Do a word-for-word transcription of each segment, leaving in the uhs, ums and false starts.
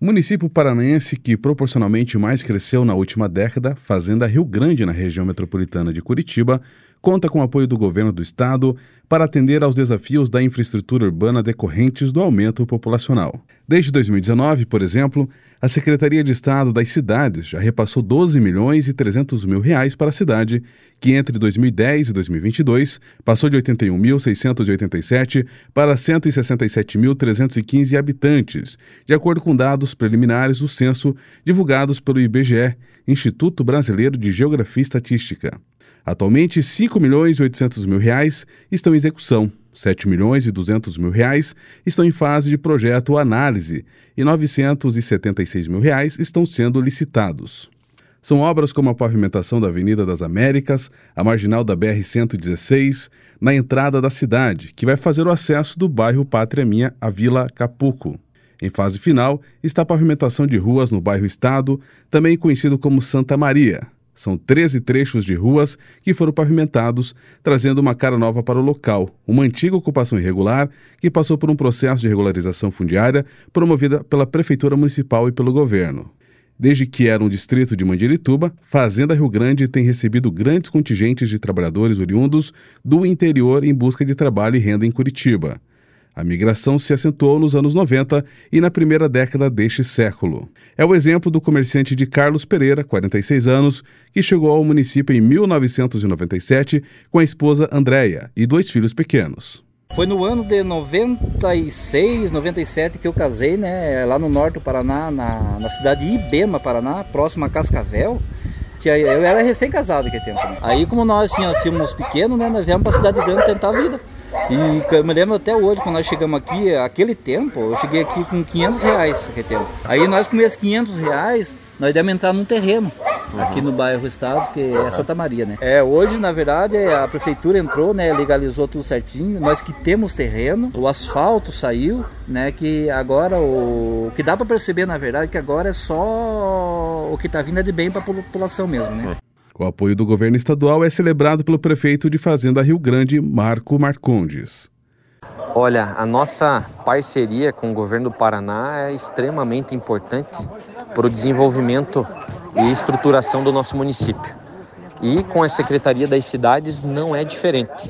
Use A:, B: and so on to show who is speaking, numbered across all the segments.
A: O município paranaense que proporcionalmente mais cresceu na última década, Fazenda Rio Grande, na região metropolitana de Curitiba, conta com o apoio do governo do estado para atender aos desafios da infraestrutura urbana decorrentes do aumento populacional. Desde dois mil e dezenove, por exemplo, a Secretaria de Estado das Cidades já repassou doze milhões e trezentos mil reais para a cidade, que entre dois mil e dez e dois mil e vinte e dois passou de oitenta e um mil seiscentos e oitenta e sete para cento e sessenta e sete mil trezentos e quinze habitantes, de acordo com dados preliminares do censo divulgados pelo I B G E, Instituto Brasileiro de Geografia e Estatística. Atualmente, cinco milhões e oitocentos mil reais estão em execução, sete milhões e duzentos mil reais estão em fase de projeto ou análise e novecentos e setenta e seis mil reais estão sendo licitados. São obras como a pavimentação da Avenida das Américas, a marginal da B R cento e dezesseis, na entrada da cidade, que vai fazer o acesso do bairro Pátria Minha à Vila Capuco. Em fase final está a pavimentação de ruas no bairro Estado, também conhecido como Santa Maria. São treze trechos de ruas que foram pavimentados, trazendo uma cara nova para o local, uma antiga ocupação irregular que passou por um processo de regularização fundiária promovida pela Prefeitura Municipal e pelo governo. Desde que era um distrito de Mandirituba, Fazenda Rio Grande tem recebido grandes contingentes de trabalhadores oriundos do interior em busca de trabalho e renda em Curitiba. A migração se acentuou nos anos noventa e na primeira década deste século. É o exemplo do comerciante de Carlos Pereira, quarenta e seis anos, que chegou ao município em mil novecentos e noventa e sete com a esposa Andréia e dois filhos pequenos.
B: Foi no ano de noventa e seis, noventa e sete que eu casei, né, lá no norte do Paraná, na, na cidade de Ibema, Paraná, próximo a Cascavel. Eu era recém-casado naquele tempo, né? Aí, como nós tínhamos filhos pequenos, né, nós viemos para a cidade grande tentar a vida. E eu me lembro até hoje, quando nós chegamos aqui, aquele tempo, eu cheguei aqui com quinhentos reais naquele tempo. Aí nós com esses quinhentos reais, nós demos entrar num terreno, uhum. aqui no bairro Estados, que é Santa Maria, né? É, hoje, na verdade, a prefeitura entrou, né, legalizou tudo certinho, nós que temos terreno, o asfalto saiu, né, que agora, o, o que dá para perceber, na verdade, que agora é só o que está vindo é de bem para a população mesmo, né?
A: O apoio do governo estadual é celebrado pelo prefeito de Fazenda Rio Grande, Marco Marcondes.
C: Olha, a nossa parceria com o governo do Paraná é extremamente importante para o desenvolvimento e estruturação do nosso município. E com a Secretaria das Cidades não é diferente.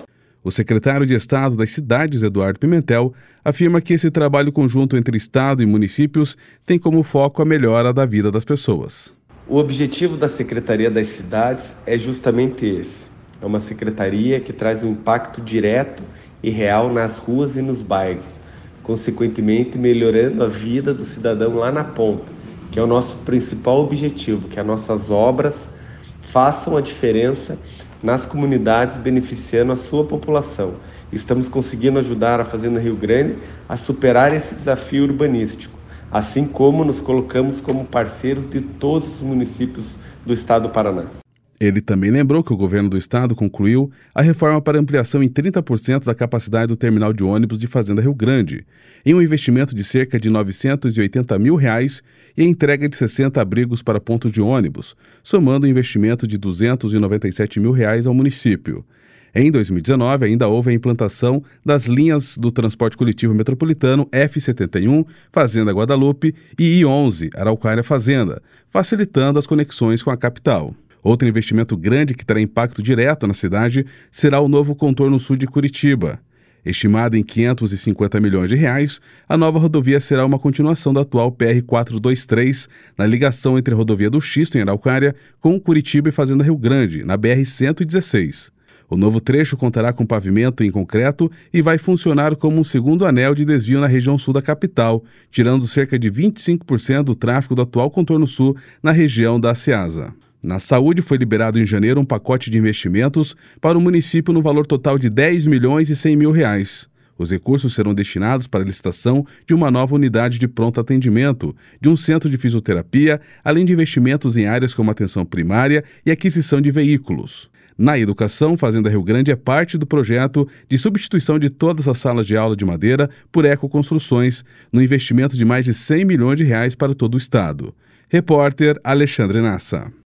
A: O secretário de Estado das Cidades, Eduardo Pimentel, afirma que esse trabalho conjunto entre Estado e municípios tem como foco a melhora da vida das pessoas.
D: O objetivo da Secretaria das Cidades é justamente esse. É uma secretaria que traz um impacto direto e real nas ruas e nos bairros, consequentemente melhorando a vida do cidadão lá na ponta, que é o nosso principal objetivo, que as nossas obras façam a diferença nas comunidades, beneficiando a sua população. Estamos conseguindo ajudar a Fazenda Rio Grande a superar esse desafio urbanístico, assim como nos colocamos como parceiros de todos os municípios do estado do Paraná.
A: Ele também lembrou que o governo do estado concluiu a reforma para ampliação em trinta por cento da capacidade do terminal de ônibus de Fazenda Rio Grande, em um investimento de cerca de novecentos e oitenta mil reais e a entrega de sessenta abrigos para pontos de ônibus, somando um investimento de duzentos e noventa e sete mil reais ao município. Em dois mil e dezenove, ainda houve a implantação das linhas do transporte coletivo metropolitano F setenta e um, Fazenda Guadalupe, e I onze, Araucária Fazenda, facilitando as conexões com a capital. Outro investimento grande que terá impacto direto na cidade será o novo contorno sul de Curitiba. Estimada em quinhentos e cinquenta milhões de reais, a nova rodovia será uma continuação da atual P R quatrocentos e vinte e três, na ligação entre a rodovia do Xisto, em Araucária, com Curitiba e Fazenda Rio Grande, na B R cento e dezesseis. O novo trecho contará com pavimento em concreto e vai funcionar como um segundo anel de desvio na região sul da capital, tirando cerca de vinte e cinco por cento do tráfego do atual contorno sul na região da Ceasa. Na saúde, foi liberado em janeiro um pacote de investimentos para o município no valor total de dez milhões e cem mil reais. Os recursos serão destinados para a licitação de uma nova unidade de pronto atendimento, de um centro de fisioterapia, além de investimentos em áreas como atenção primária e aquisição de veículos. Na educação, Fazenda Rio Grande é parte do projeto de substituição de todas as salas de aula de madeira por ecoconstruções, no investimento de mais de cem milhões de reais para todo o estado. Repórter Alexandre Nassa.